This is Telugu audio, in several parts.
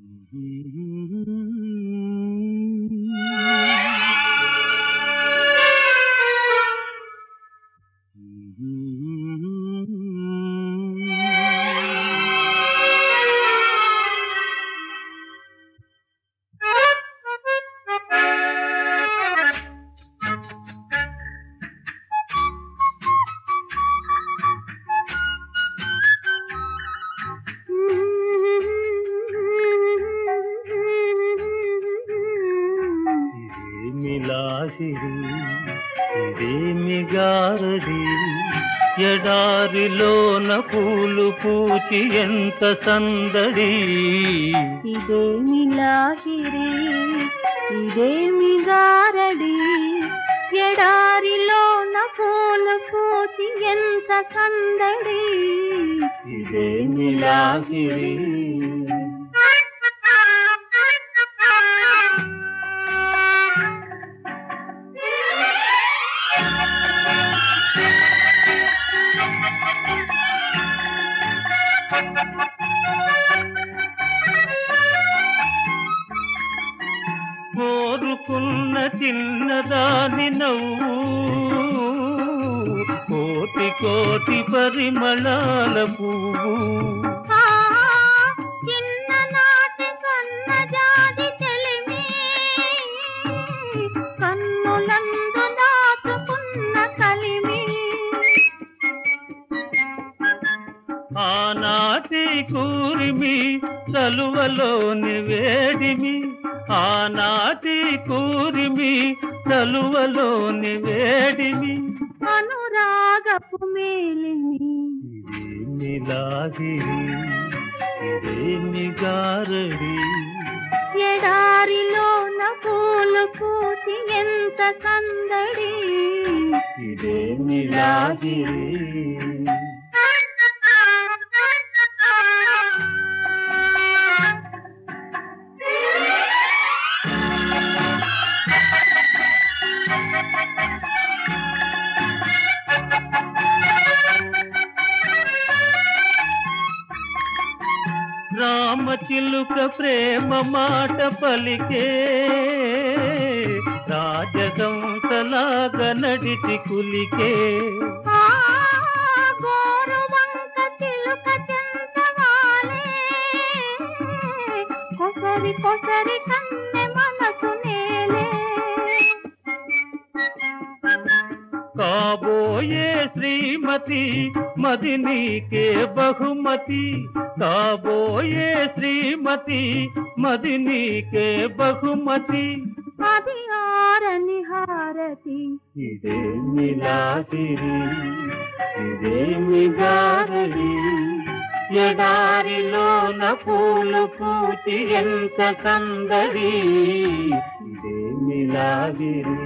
లాహిరి ఇదేమి గారడి ఎడారిలోన పూలు పూచి ఎంత సందడి ఇదేమి లాహిరి ఇదేమి గారడి ఎడారిలోన పూలు పూచి ఎంత సందడి ఇదేమి లాహిరి కోరుకున్న చిన్నదాని నవ్వు కోటి కోటి పరిమళాల పువ్వు చిన్ననాటి కన్నజాజి చెలిమి కన్నులందు దాచుకున్న కలిమి ఆనాటి కూరిమి చలువలోని వేడిమి ఆనాటి కూరిమి చలువలోని వేడిమి అనురాగపు మేలిమి ఇదేమి లాహిరి ఇదేమి గారడి ఎడారిలోన పూలు పూచి ఎంత సందడి ఇదేమి లాహిరి రామచిలుక ప్రేమ మాట పలికే రాజహంసలాగ నడిచి కులికే గోరువంక చిలుక చెంతవాలే కొసరి కొసరి కన్నె మనసు నేలే కాబోయే శ్రీమతి మది నీకే బహుమతి కాబోయే శ్రీమతి మది నీకే బహుమతి అది ఆరని హారతి ఇదేమి లాహిరి ఇదేమి గారడి ఎడారిలోన పూలు పూచి ఎంత సందడి ఇదేమి లాహిరి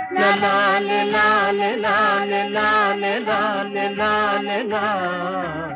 లాలే లాలే లాలే లాలే లాలే లాలే లా